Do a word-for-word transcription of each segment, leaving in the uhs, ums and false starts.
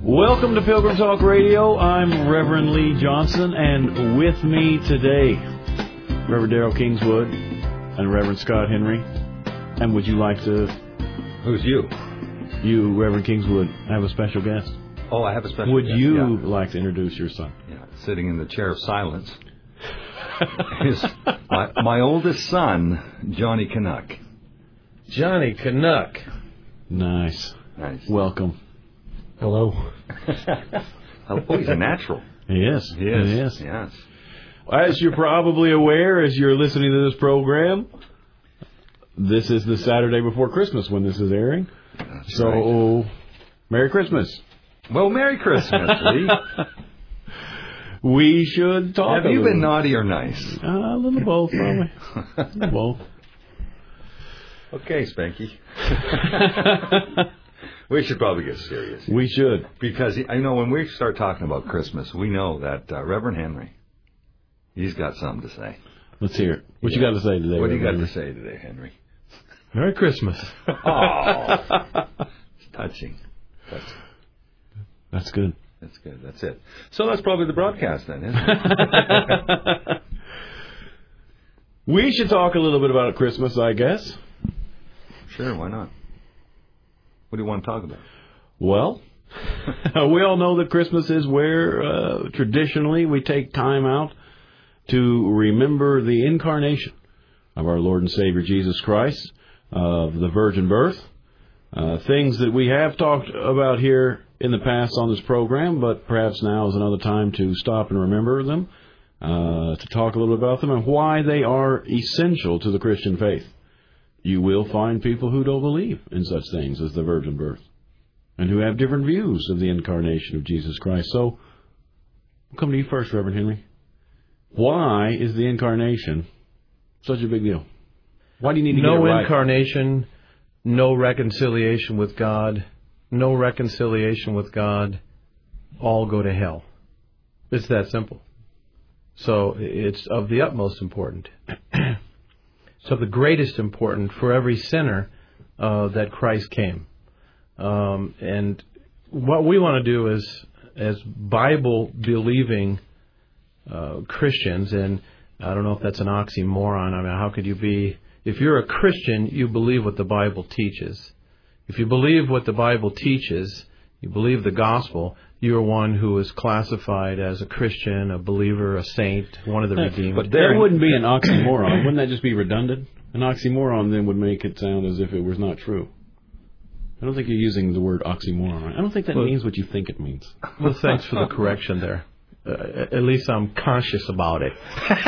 Welcome to Pilgrim Talk Radio. I'm Reverend Lee Johnson, and with me today, Reverend Darrell Kingswood and Reverend Scott Henry. And would you like to... Who's you? You, Reverend Kingswood, have a special guest. Oh, I have a special would guest. Would you yeah. like to introduce your son? Yeah, sitting in the chair of silence is my, my oldest son, Johnny Canuck. Johnny Canuck. Nice. Nice. Welcome. Hello. Oh, he's a natural. He is. He is. He is. Yes. As you're probably aware, as you're listening to this program, this is the Saturday before Christmas when this is airing. That's so, right. Merry Christmas. Well, Merry Christmas, Lee. We should talk. Have you little. been naughty or nice? Uh, a little both, probably. a little both. Okay, Spanky. We should probably get serious. We should. Because, I know, when we start talking about Christmas, we know that uh, Reverend Henry, he's got something to say. Let's hear it. What yeah. you got to say today, What do you got Henry? to say today, Henry? Merry Christmas. Oh, it's touching. touching. That's good. That's good. That's it. So that's probably the broadcast then, isn't it? We should talk a little bit about Christmas, I guess. Sure, why not? What do you want to talk about? Well, we all know that Christmas is where uh, traditionally we take time out to remember the incarnation of our Lord and Savior Jesus Christ, of the virgin birth, uh, things that we have talked about here in the past on this program, but perhaps now is another time to stop and remember them, uh, to talk a little bit about them and why they are essential to the Christian faith. You will find people who don't believe in such things as the virgin birth and who have different views of the incarnation of Jesus Christ. So, I'll come to you first, Reverend Henry. Why is the incarnation such a big deal? Why do you need to no get it right? No incarnation, no reconciliation with God, no reconciliation with God, all go to hell. It's that simple. So, it's of the utmost importance. So the greatest importance for every sinner uh, that Christ came. Um, and what we want to do is, as Bible-believing uh, Christians, and I don't know if that's an oxymoron. I mean, how could you be... If you're a Christian, you believe what the Bible teaches. If you believe what the Bible teaches, you believe the gospel, you're one who is classified as a Christian, a believer, a saint, one of the redeemed. But that wouldn't be an oxymoron. Wouldn't that just be redundant? An oxymoron then would make it sound as if it was not true. I don't think you're using the word oxymoron. I don't think that well, means what you think it means. Well, thanks for the correction there. Uh, at least I'm conscious about it.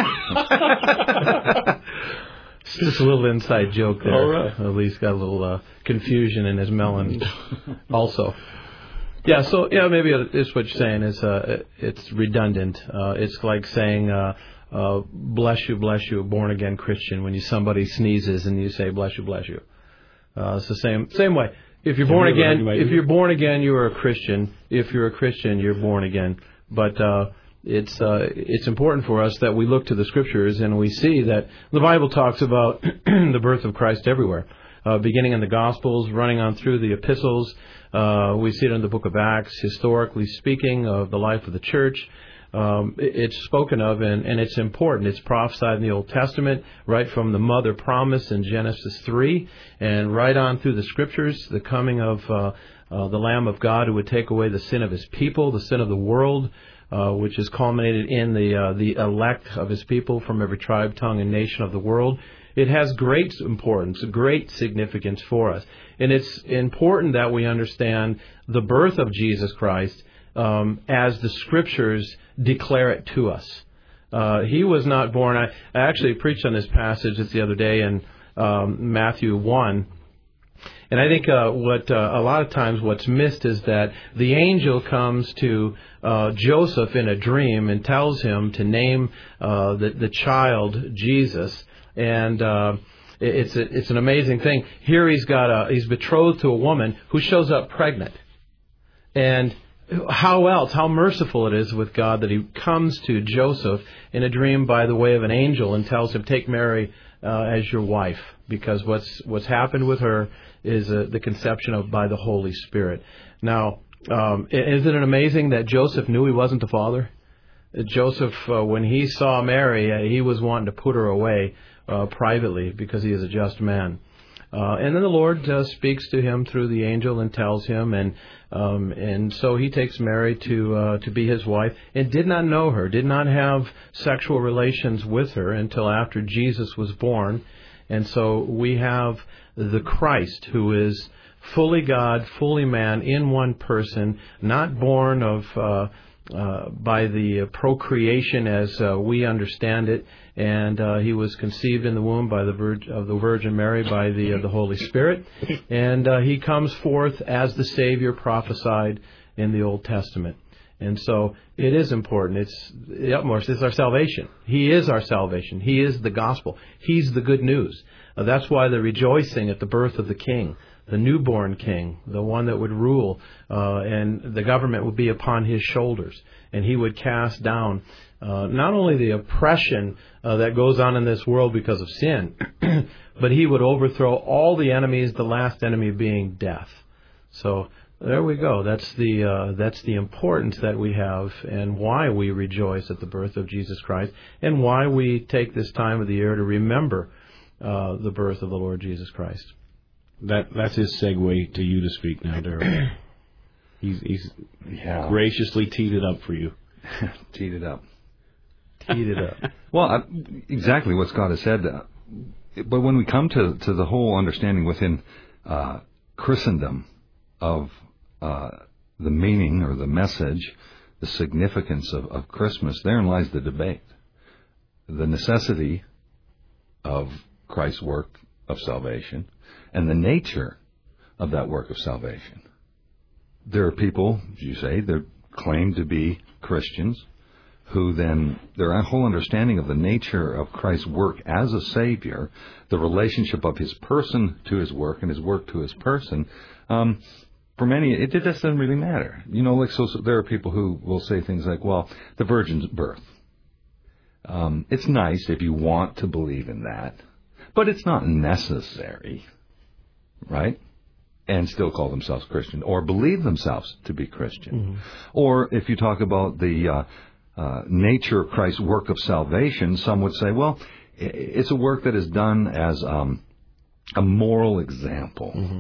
It's just a little inside joke there. All right. At least got a little uh, confusion in his melon also. Yeah, so, yeah, maybe it's what you're saying is uh, it's redundant. Uh, it's like saying, uh, uh, bless you, bless you, born-again Christian, when you somebody sneezes and you say, bless you, bless you. Uh, it's the same same way. If you're born again, if you're born again, you are a Christian. If you're a Christian, you're born again. But uh, it's uh, it's important for us that we look to the Scriptures and we see that the Bible talks about the birth of Christ everywhere, uh, beginning in the Gospels, running on through the epistles. Uh, we see it in the book of Acts, historically speaking, of the life of the church. Um, it's spoken of, and, and it's important. It's prophesied in the Old Testament, right from the mother promise in Genesis three, and right on through the Scriptures, the coming of uh, uh, the Lamb of God who would take away the sin of His people, the sin of the world, uh, which is culminated in the uh, the elect of His people from every tribe, tongue, and nation of the world. It has great importance, great significance for us. And it's important that we understand the birth of Jesus Christ um, as the Scriptures declare it to us. Uh, he was not born... I, I actually preached on this passage the other day in um, Matthew one. And I think uh, what uh, a lot of times what's missed is that the angel comes to uh, Joseph in a dream and tells him to name uh, the, the child Jesus. And uh, it's a, it's an amazing thing. Here he's got a he's betrothed to a woman who shows up pregnant. And how else, how merciful it is with God that He comes to Joseph in a dream by the way of an angel and tells him, take Mary uh, as your wife, because what's what's happened with her is uh, the conception of by the Holy Spirit. Now, Um, isn't it amazing that Joseph knew he wasn't the father? Joseph, uh, when he saw Mary, uh, he was wanting to put her away uh, privately because he is a just man. Uh, and then the Lord uh, speaks to him through the angel and tells him, and um, and so he takes Mary to uh, to be his wife, and did not know her, did not have sexual relations with her until after Jesus was born. And so we have the Christ, who is fully God, fully man, in one person, not born of uh, uh, by the procreation as uh, we understand it, and uh, he was conceived in the womb by the Virg- of the Virgin Mary by the uh, the Holy Spirit, and uh, he comes forth as the Savior prophesied in the Old Testament. And so it is important. It's the utmost. It's our salvation. He is our salvation. He is the gospel. He's the good news. Uh, that's why the rejoicing at the birth of the King, the newborn King, the one that would rule, uh, and the government would be upon his shoulders, and he would cast down uh, not only the oppression uh, that goes on in this world because of sin, but he would overthrow all the enemies, the last enemy being death. So there we go. That's the uh, that's the importance that we have, and why we rejoice at the birth of Jesus Christ, and why we take this time of the year to remember uh, the birth of the Lord Jesus Christ. That that's his segue to you to speak now, Darrell. He's he's yeah. graciously teed it up for you. Teed it up. Teed it up. Well, uh, exactly what Scott has said. Uh, but when we come to, to the whole understanding within uh, Christendom of uh, the meaning or the message, the significance of, of Christmas, therein lies the debate. The necessity of Christ's work of salvation and the nature of that work of salvation. There are people, as you say, that claim to be Christians, who then, their whole understanding of the nature of Christ's work as a Savior, the relationship of his person to his work and his work to his person, um, for many, it, it just doesn't really matter. You know, like, so, so there are people who will say things like, well, the virgin's birth. Um, it's nice if you want to believe in that, but it's not necessary, right? And still call themselves Christian, or believe themselves to be Christian. Mm-hmm. Or if you talk about the uh, uh, nature of Christ's work of salvation, some would say, well, it's a work that is done as um, a moral example mm-hmm.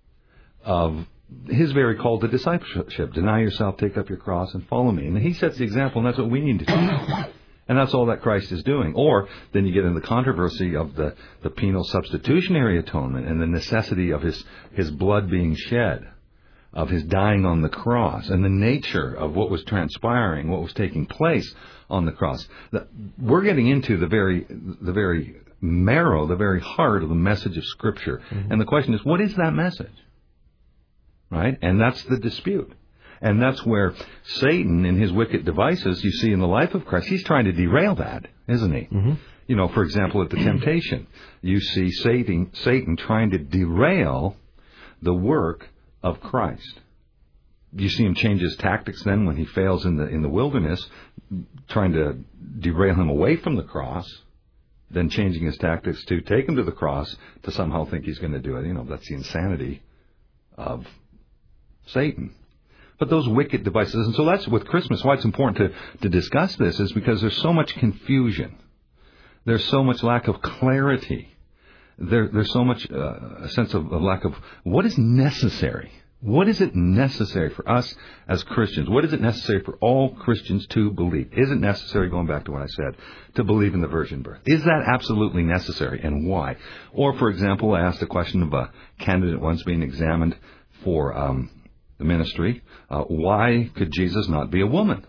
of his very call to discipleship. Deny yourself, take up your cross, and follow me. And he sets the example, and that's what we need to do. And that's all that Christ is doing. Or then you get into the controversy of the, the penal substitutionary atonement and the necessity of his, his blood being shed, of his dying on the cross, and the nature of what was transpiring, what was taking place on the cross. We're getting into the very the very marrow, the very heart of the message of Scripture. Mm-hmm. And the question is, what is that message? Right? And that's the dispute. And that's where Satan, in his wicked devices, you see in the life of Christ, he's trying to derail that, isn't he? Mm-hmm. You know, for example, at the temptation, you see Satan, Satan trying to derail the work of Christ. You see him change his tactics then when he fails in the in the wilderness, trying to derail him away from the cross, then changing his tactics to take him to the cross to somehow think he's going to do it. You know, that's the insanity of Satan. But those wicked devices, and so that's with Christmas, why it's important to, to discuss this is because there's so much confusion. There's so much lack of clarity. There, there's so much uh, a sense of, of lack of what is necessary. What is it necessary for us as Christians? What is it necessary for all Christians to believe? Is it necessary, going back to what I said, to believe in the virgin birth? Is that absolutely necessary, and why? Or, for example, I asked a question of a candidate once being examined for um, the ministry. Uh, why could Jesus not be a woman?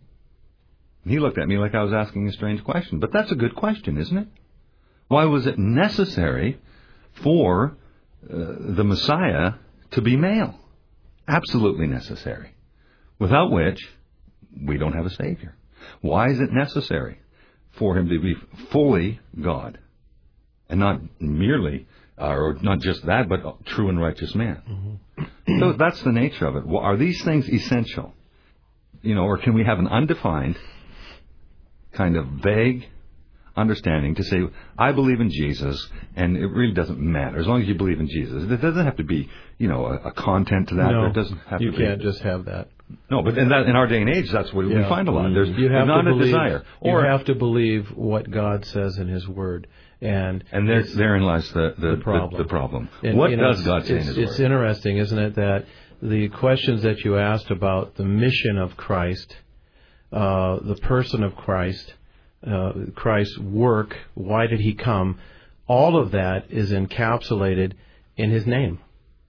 And he looked at me like I was asking a strange question. But that's a good question, isn't it? Why was it necessary for uh, the Messiah to be male? Absolutely necessary. Without which, we don't have a Savior. Why is it necessary for him to be fully God? And not merely, uh, or not just that, but a true and righteous man. Mm-hmm. So that's the nature of it. Well, are these things essential? You know, or can we have an undefined, kind of vague, understanding to say, I believe in Jesus, and it really doesn't matter. As long as you believe in Jesus. There doesn't have to be, you know, a, a content to that. No, there doesn't have you to be. can't just have that. No, but in, that, in our day and age, that's what Yeah. we find a lot. There's You have not to a believe, desire. You Or, have to believe what God says in His Word. And and there, it's- therein lies the, the, the problem. The, the problem. And, what you know, does God say in it's, His it's Word? interesting, isn't it, that the questions that you asked about the mission of Christ, uh, the person of Christ, uh, Christ's work, why did He come, all of that is encapsulated in His name.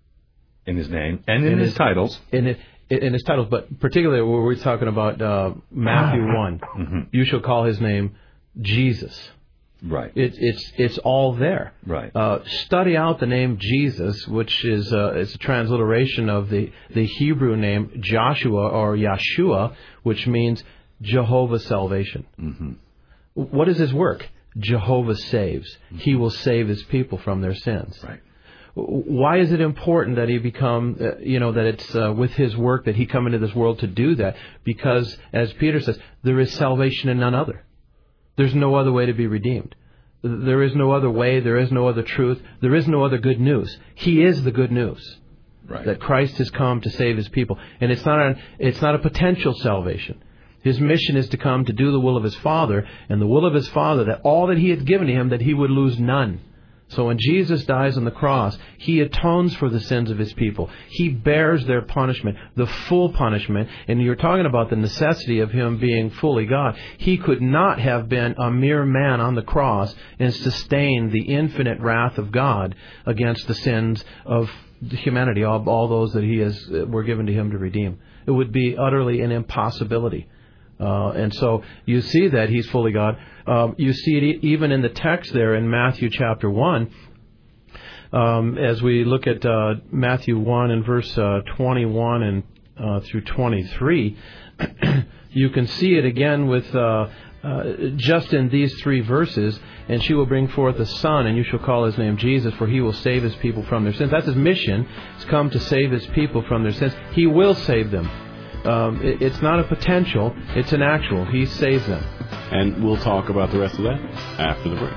In His name and in, In His, his- titles. In, it, in His titles, but particularly where we're talking about uh, Matthew one, Mm-hmm. you shall call His name Jesus. Right. It, it's it's all there. Right. Uh, study out the name Jesus, which is uh, it's a transliteration of the, the Hebrew name Joshua or Yeshua, which means Jehovah's salvation. Mm-hmm. What is His work? Jehovah saves. Mm-hmm. He will save His people from their sins. Right. Why is it important that He become, uh, you know, that it's uh, with His work that He come into this world to do that? Because, as Peter says, there is salvation in none other. There's no other way to be redeemed. There is no other way. There is no other truth. There is no other good news. He is the good news. Right. That Christ has come to save His people. And it's not a, it's not a potential salvation. His mission is to come to do the will of His Father, and the will of His Father, that all that He had given to Him, that He would lose none. So when Jesus dies on the cross, He atones for the sins of His people. He bears their punishment, the full punishment. And you're talking about the necessity of Him being fully God. He could not have been a mere man on the cross and sustained the infinite wrath of God against the sins of humanity, all, all those that He has were given to Him to redeem. It would be utterly an impossibility. Uh, and so you see that He's fully God. Um, you see it even in the text there in Matthew chapter one. Um, as we look at uh, Matthew one and verse uh, twenty-one and uh, through twenty-three, you can see it again with uh, uh, just in these three verses. And she will bring forth a son, and you shall call his name Jesus, for he will save his people from their sins. That's His mission. He's come to save His people from their sins. He will save them. Um, it, it's not a potential, it's an actual. He saves them. And we'll talk about the rest of that after the break.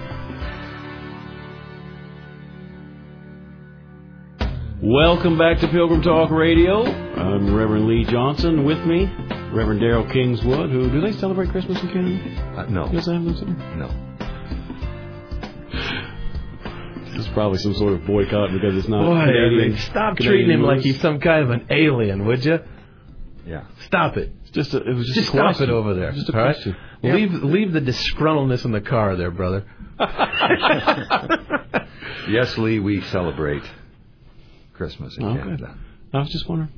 Welcome back to Pilgrim Talk Radio. I'm Reverend Lee Johnson. With me, Reverend Darrell Kingswood. Who do they celebrate Christmas in Canada? Uh, no. Does that have them somewhere? No. It's probably some sort of boycott because it's not Boy, Canadian. stop Canadian treating him like rules. he's some kind of an alien, would you? Yeah. Stop it. It's just a, it was just, Just a stop question. it over there. Just a all right? question. Yeah. Leave leave the disgruntledness in the car there, brother. Yes, Lee, we celebrate Christmas in Okay. Canada. I was just wondering.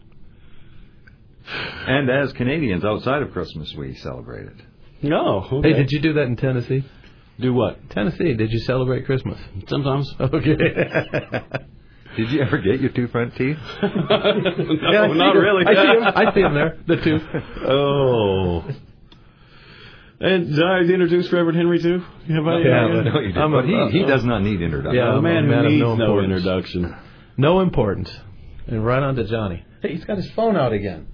And as Canadians outside of Christmas, we celebrate it. No. Okay. Hey, did you do that in Tennessee? do what? Tennessee, did you celebrate Christmas? Sometimes. Okay. Did you ever get your two front teeth? no, Yeah, I see not them. really. I see them. I see them there. The two. Oh. And did I introduce Reverend Henry too? Have I? Yeah, I- but- No, you didn't. I'm a- But he, he does not need introduction. Yeah, a I'm man a man who of needs no no importance. introduction. No importance. And right on to Johnny. Hey, he's got his phone out again.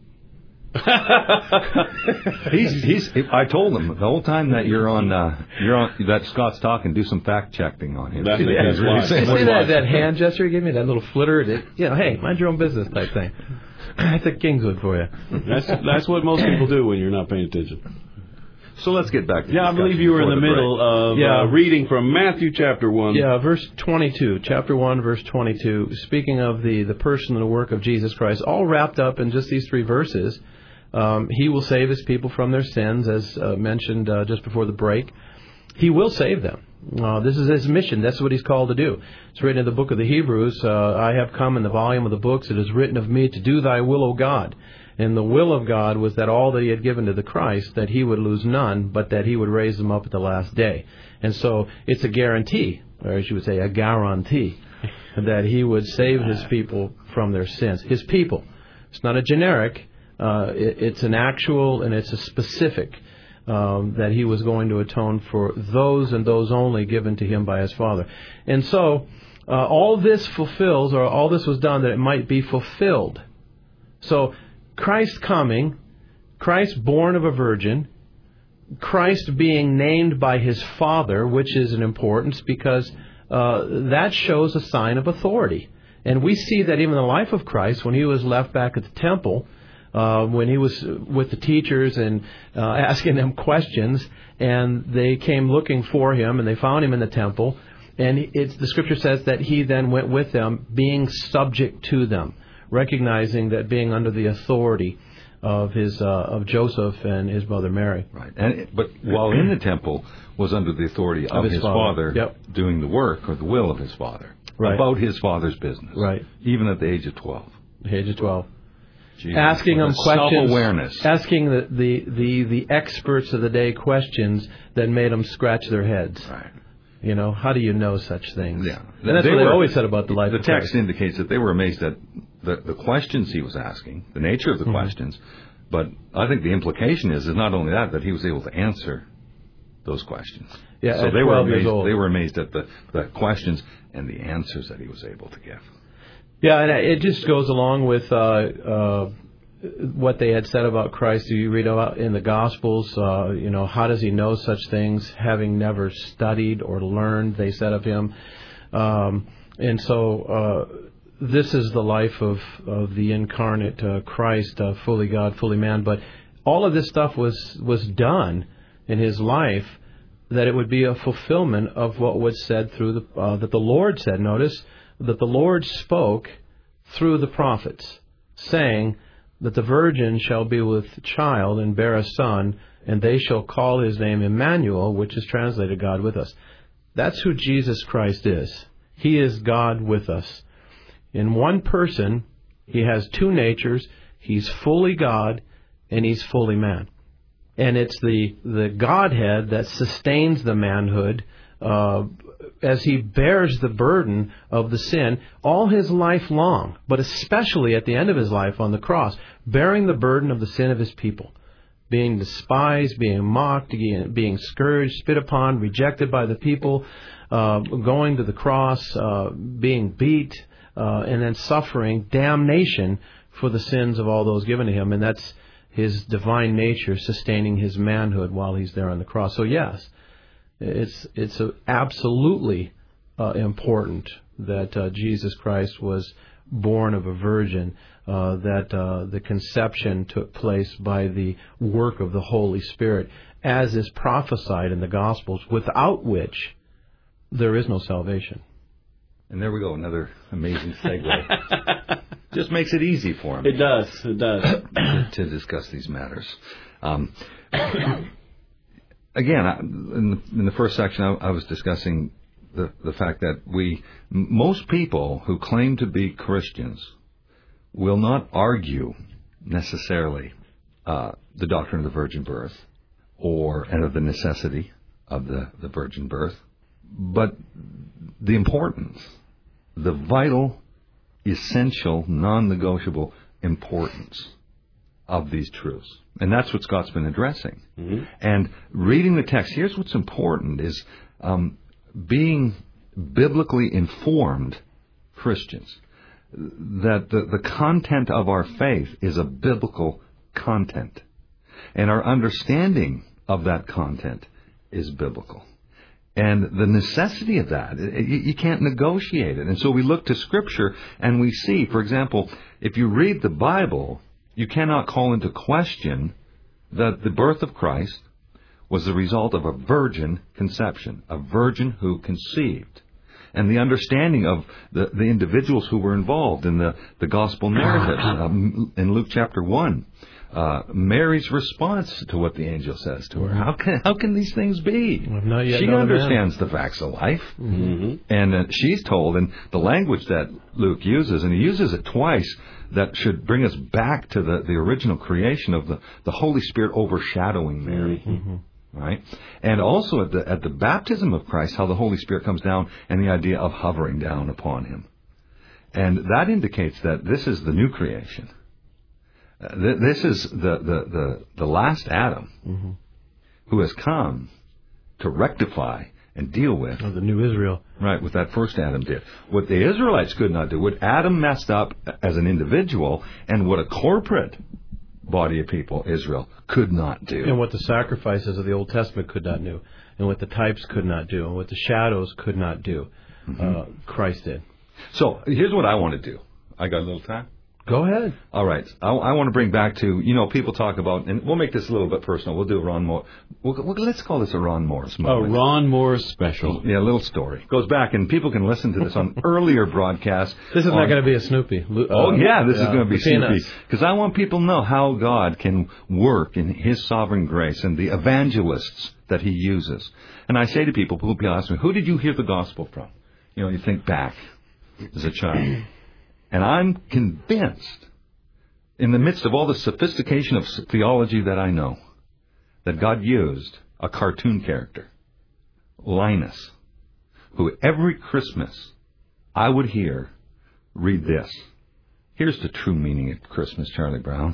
He's, he's, I told him the whole time that you're on, uh, you're on, that Scott's talking, do some fact checking on him. That's See, the he's case. Why? saying You what see he that, wants. that hand gesture he gave me, that little flitter? It, you know, hey, mind your own business type thing. That's a Kingswood for you. That's that's what most people do when you're not paying attention. So let's get back to Yeah, I discussion believe you were in the, before middle break. of Yeah. uh, reading from Matthew chapter one. Yeah, verse twenty-two, chapter one, verse twenty-two, speaking of the, the person and the work of Jesus Christ, all wrapped up in just these three verses. Um, he will save His people from their sins, as uh, mentioned uh, just before the break. He will save them. Uh, this is His mission. That's what He's called to do. It's written in the book of the Hebrews, uh, I have come in the volume of the books. It is written of me to do Thy will, O God. And the will of God was that all that He had given to the Christ, that He would lose none, but that He would raise them up at the last day. And so it's a guarantee, or as you would say, a guarantee, that He would save His people from their sins. His people. It's not a generic. Uh, it, it's an actual and it's a specific um, that He was going to atone for those and those only given to Him by His Father. And so uh, all this fulfills, or all this was done that it might be fulfilled. So Christ coming, Christ born of a virgin, Christ being named by his Father, which is an importance because uh, that shows a sign of authority. And we see that even in the life of Christ, when he was left back at the temple, uh, when he was with the teachers and uh, asking them questions, and they came looking for him, and they found him in the temple, and it's, the Scripture says that he then went with them, being subject to them, recognizing that being under the authority of his uh, of Joseph and his mother Mary. Right. And but while in the temple was under the authority of, of his, his father, father yep. doing the work or the will of his father. Right. About his father's business. Right. Even at the age of twelve. The age of twelve. Jesus. Asking them questions. Self-awareness. Asking the, the, the, the experts of the day questions that made them scratch their heads. Right. You know, how do you know such things? Yeah. And that's they what were, they always said about the life the of text Christ. indicates that they were amazed at the, the questions he was asking, the nature of the mm-hmm. questions. But I think the implication is, is not only that, that he was able to answer those questions. Yeah, so at they were twelve amazed, years old. They were amazed at the, the questions and the answers that he was able to give. Yeah, and it just goes along with uh, uh, what they had said about Christ. You read about in the Gospels, uh, you know, how does he know such things, having never studied or learned, they said of him. Um, and so uh, this is the life of, of the incarnate uh, Christ, uh, fully God, fully man. But all of this stuff was, was done in his life that it would be a fulfillment of what was said through the, uh, that the Lord said. Notice that the Lord spoke through the prophets, saying that the virgin shall be with child and bear a son, and they shall call his name Emmanuel, which is translated God with us. That's who Jesus Christ is. He is God with us. In one person, he has two natures. He's fully God, and he's fully man. And it's the, the Godhead that sustains the manhood uh, as he bears the burden of the sin all his life long, but especially at the end of his life on the cross, bearing the burden of the sin of his people, being despised, being mocked, being scourged, spit upon, rejected by the people, uh, going to the cross, uh, being beat, uh, and then suffering damnation for the sins of all those given to him. And that's his divine nature sustaining his manhood while he's there on the cross. So yes, it's it's absolutely uh, important that uh, Jesus Christ was born of a virgin, uh, that uh, the conception took place by the work of the Holy Spirit, as is prophesied in the Gospels, without which there is no salvation. And there we go, another amazing segue. Just makes it easy for him. It does. It does. to, to discuss these matters. Um, again, I, in, the, in the first section, I, I was discussing the, the fact that we, most people who claim to be Christians will not argue necessarily uh, the doctrine of the virgin birth or and of the necessity of the, the virgin birth, but the importance, the vital, essential, non-negotiable importance of these truths. And that's what Scott's been addressing. Mm-hmm. And reading the text, here's what's important, is um, being biblically informed Christians. That the, the content of our faith is a biblical content. And our understanding of that content is biblical. And the necessity of that, you, you can't negotiate it. And so we look to Scripture and we see, for example, if you read the Bible, you cannot call into question that the birth of Christ was the result of a virgin conception, a virgin who conceived. And the understanding of the, the individuals who were involved in the, the gospel narratives. Um, in Luke chapter one, uh, Mary's response to what the angel says to her. How can how can these things be? Not yet she understands the facts of life. Mm-hmm. And uh, she's told, and the language that Luke uses, and he uses it twice, that should bring us back to the, the original creation of the, the Holy Spirit overshadowing Mary. Mm-hmm. Right? And also at the at the baptism of Christ, how the Holy Spirit comes down and the idea of hovering down upon him. And that indicates that this is the new creation. Uh, th- this is the, the, the, the last Adam mm-hmm. who has come to rectify and deal with. Oh, the new Israel. Right, what that first Adam did. What the Israelites could not do, what Adam messed up as an individual, and what a corporate body of people, Israel, could not do. And what the sacrifices of the Old Testament could not do, and what the types could not do, and what the shadows could not do, mm-hmm. uh, Christ did. So here's what I want to do. I got a little time? Go ahead. All right. I, I want to bring back to, you know, people talk about, and we'll make this a little bit personal. We'll do a Ron Moore. We'll, we'll, let's call this a Ron Morris moment. A Ron Morris special. Yeah, a little story. Goes back, and people can listen to this on earlier broadcasts. This is on, not going to be a Snoopy. Uh, oh, yeah, this yeah, is going to be Snoopy. Because I want people to know how God can work in His sovereign grace and the evangelists that He uses. And I say to people, people ask me, who did you hear the gospel from? You know, you think back as a child. And I'm convinced, in the midst of all the sophistication of theology that I know, that God used a cartoon character, Linus, who every Christmas I would hear read this. Here's the true meaning of Christmas, Charlie Brown.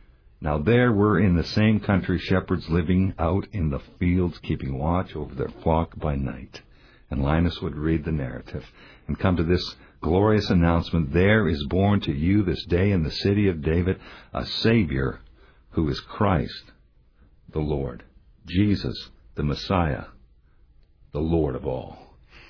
Now there were in the same country shepherds living out in the fields, keeping watch over their flock by night. And Linus would read the narrative and come to this glorious announcement. There is born to you this day in the city of David a Savior who is Christ the Lord, Jesus the Messiah, the Lord of all.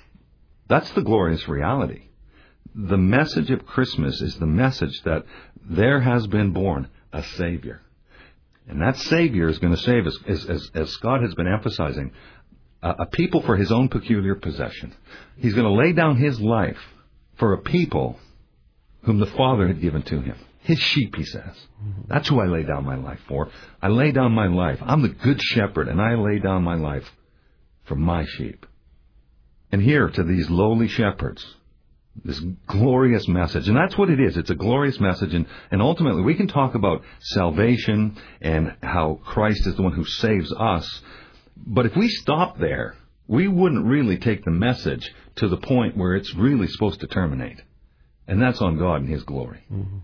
That's the glorious reality. The message of Christmas is the message that there has been born a Savior. And that Savior is going to save us, as, as, as Scott has been emphasizing, a, a people for His own peculiar possession. He's going to lay down His life for a people whom the Father had given to Him. His sheep, He says. That's who I lay down my life for. I lay down my life. I'm the good shepherd, and I lay down my life for my sheep. And here, to these lowly shepherds, this glorious message. And that's what it is. It's a glorious message. And, and ultimately, we can talk about salvation and how Christ is the one who saves us. But if we stop there, we wouldn't really take the message to the point where it's really supposed to terminate. And that's on God and His glory.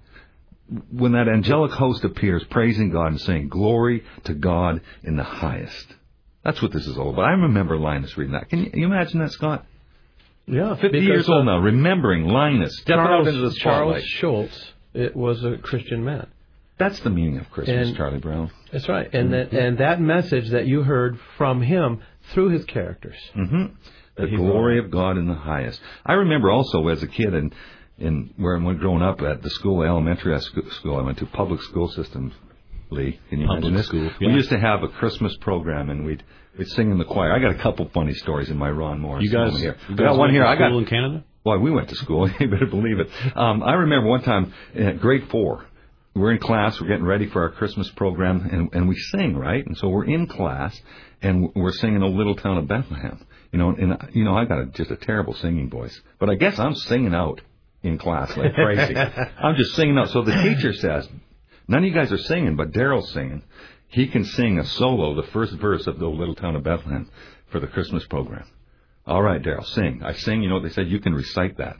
Mm-hmm. When that angelic host appears, praising God and saying, glory to God in the highest. That's what this is all about. I remember Linus reading that. Can you, you imagine that, Scott? Yeah. fifty years old now, remembering Linus. Stepping out into the spotlight. Charles Schultz, it was a Christian man. That's the meaning of Christmas, and, Charlie Brown. That's right. And mm-hmm. that and that message that you heard from him through his characters. Mm-hmm. The glory of God in the highest. I remember also as a kid, and in where I went growing up at the school, elementary school, I went to public school system. Lee, can you public imagine this? School, yeah. We used to have a Christmas program, and we'd we'd sing in the choir. I got a couple funny stories in my Ron Morris. You guys, here. You guys got one here. To I got school in Canada. Well, we went to school. You better believe it. Um, I remember one time in grade four, we're in class. We're getting ready for our Christmas program, and, and we sing, right? And so we're in class, and we're singing "O Little Town of Bethlehem." You know, and you know, I got a, just a terrible singing voice, but I guess I'm singing out in class like crazy. I'm just singing out. So the teacher says, none of you guys are singing, but Daryl's singing. He can sing a solo, the first verse of the Little Town of Bethlehem for the Christmas program. All right, Daryl, sing. I sing. You know what they said? You can recite that.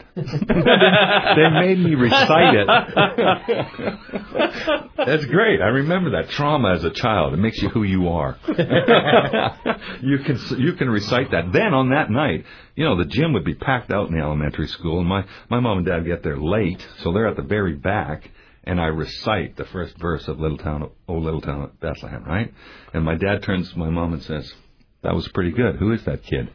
They made me recite it. That's great. I remember that trauma as a child. It makes you who you are. you can you can recite that. Then on that night, you know, the gym would be packed out in the elementary school, and my, my mom and dad get there late, so they're at the very back. And I recite the first verse of Little Town, Oh Little Town of Bethlehem, right? And my dad turns to my mom and says, that was pretty good. Who is that kid?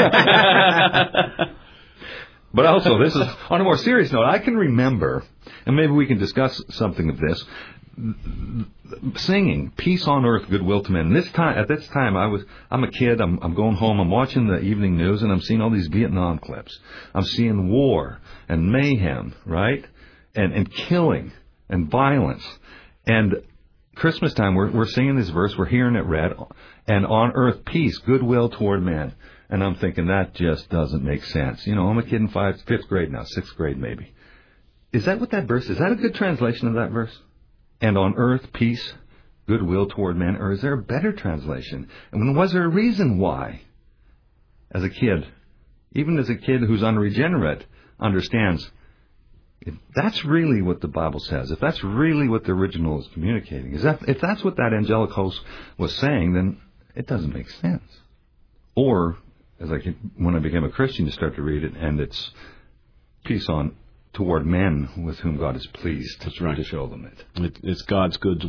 But also, this is, on a more serious note, I can remember, and maybe we can discuss something of this, singing "Peace on Earth, Goodwill to Men." And this time, at this time, I was, I'm a kid. I'm, I'm going home. I'm watching the evening news, and I'm seeing all these Vietnam clips. I'm seeing war and mayhem, right, and and killing and violence. And Christmas time, we're we're singing this verse. We're hearing it read, and on earth peace, goodwill toward man. And I'm thinking that just doesn't make sense. You know, I'm a kid in five, fifth grade now, sixth grade maybe. Is that what that verse is? Is that a good translation of that verse? And on earth peace, goodwill toward man. Or is there a better translation? And was there a reason why? As a kid, even as a kid who's unregenerate, understands if that's really what the Bible says, if that's really what the original is communicating, is that if that's what that angelic host was saying, then it doesn't make sense. Or, as I when I became a Christian, you start to read it, and it's peace on toward men with whom God is pleased that's right. to show them it. it. It's God's goodwill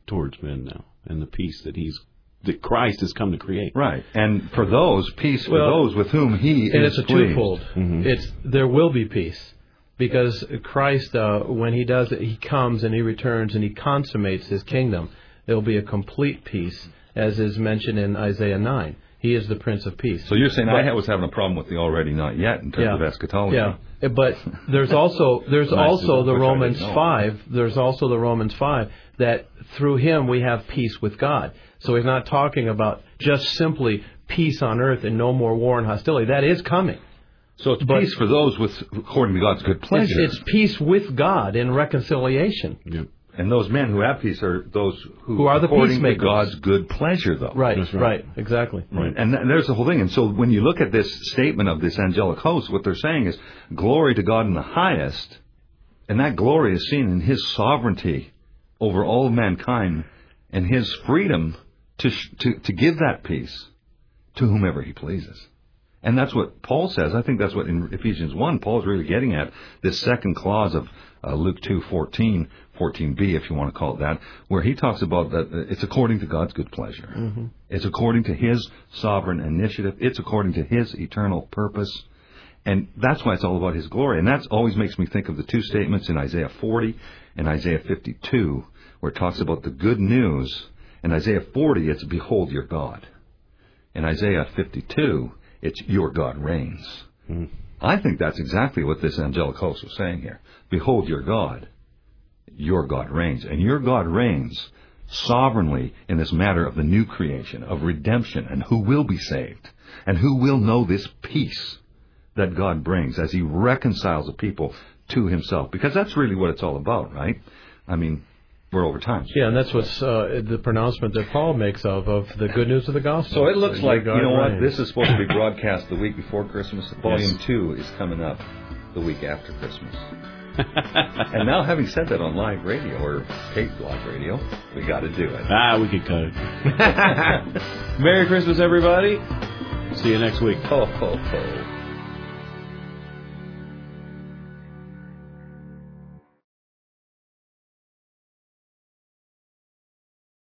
towards men now, and the peace that he's that Christ has come to create. Right. And for those, peace for Well, those with whom he and is it's a pleased. twofold. Mm-hmm. It's there will be peace because Christ, uh, when he does it, he comes and he returns and he consummates his kingdom. There will be a complete peace, as is mentioned in Isaiah nine. He is the Prince of Peace. So you're saying but, I was having a problem with the already not yet in terms yeah, of eschatology. Yeah, but there's also there's also the which I Romans didn't know. five. There's also the Romans five that through him we have peace with God. So he's not talking about just simply peace on earth and no more war and hostility. That is coming. So it's But- peace for those with according to God's good pleasure. It's, it's peace with God in reconciliation. Yep. And those men who have peace are those who, Who are the according to peacemakers. God's good pleasure, though. Right, That's right, right. exactly. Right. And th- there's the whole thing. And so when you look at this statement of this angelic host, what they're saying is glory to God in the highest, and that glory is seen in his sovereignty over all of mankind and his freedom to, sh- to, to give that peace to whomever he pleases. And that's what Paul says. I think that's what in Ephesians one, Paul's really getting at, this second clause of uh, Luke two fourteen, fourteen b, if you want to call it that, where he talks about that it's according to God's good pleasure. Mm-hmm. It's according to his sovereign initiative. It's according to his eternal purpose. And that's why it's all about his glory. And that always makes me think of the two statements in Isaiah forty and Isaiah fifty-two, where it talks about the good news. In Isaiah forty, it's behold your God. In Isaiah fifty-two, it's your God reigns. Mm. I think that's exactly what this angelic host was saying here. Behold your God. Your God reigns. And your God reigns sovereignly in this matter of the new creation, of redemption, and who will be saved, and who will know this peace that God brings as he reconciles the people to himself. Because that's really what it's all about, right? I mean, we're over time. Yeah, and that's what's uh, the pronouncement that Paul makes of, of the good news of the gospel. So it looks That like, God you know what, reigns. this is supposed to be broadcast the week before Christmas. Volume Yes. two is coming up the week after Christmas. And now, having said that on live radio, or tape live radio, we got to do it. Ah, we could cut it. Merry Christmas, everybody. See you next week. Ho, ho, ho.